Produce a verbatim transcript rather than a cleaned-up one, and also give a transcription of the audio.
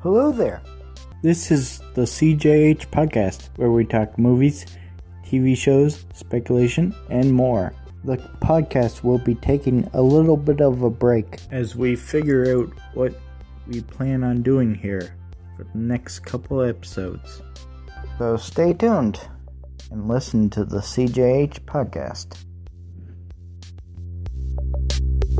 Hello there. This is the C J H podcast, where we talk movies, T V shows, speculation, and more. The podcast will be taking a little bit of a break as we figure out what we plan on doing here for the next couple episodes. So stay tuned and listen to the C J H podcast.